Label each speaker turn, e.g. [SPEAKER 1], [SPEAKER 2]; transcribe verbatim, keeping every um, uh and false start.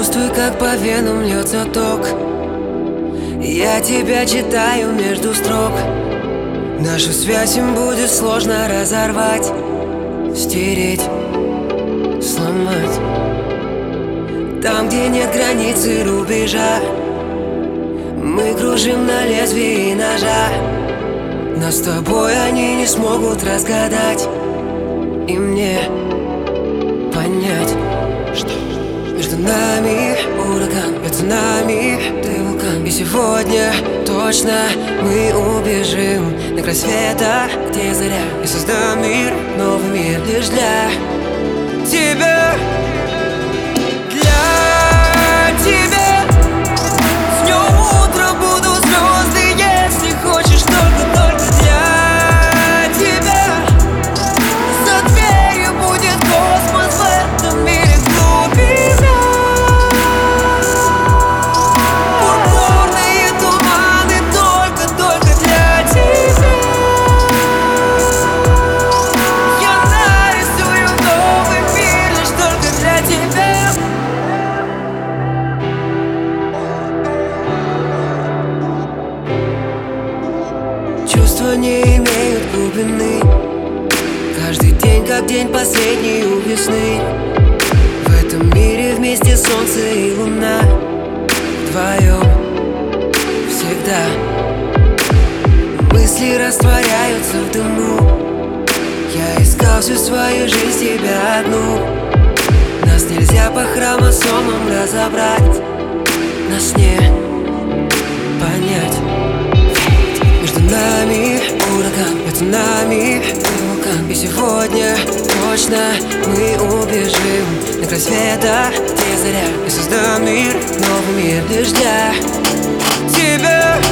[SPEAKER 1] Чувствую, как по венам льется ток. Я тебя читаю между строк. Нашу связь им будет сложно разорвать, стереть, сломать. Там, где нет границы рубежа, мы кружим на лезвии ножа. Нас с тобой они не смогут разгадать и мне понять, что между нами ураган, между нами ты вулкан. И сегодня точно мы убежим на край света, где заря. И создам мир, новый мир лишь для тебя. Для тебя. С днем утра буду звезды, если хочешь, только-только для тебя. За дверью будет космос, в этом мире глубина. Пурпурные туманы, только-только для тебя. Я нарисую новый мир лишь только для тебя. Чувства не имеют глубины. Каждый день, как день последний у весны. В этом мире вместе солнце и луна. Вдвоем всегда. Мысли растворяются в дыму. Я искал всю свою жизнь тебя одну. Нас нельзя по хромосомам разобрать, нас не понять. Между нами ураган, между нами вулкан. И сегодня точно мы убежим на край света, где заря. И создам мир, новый мир лишь для тебя.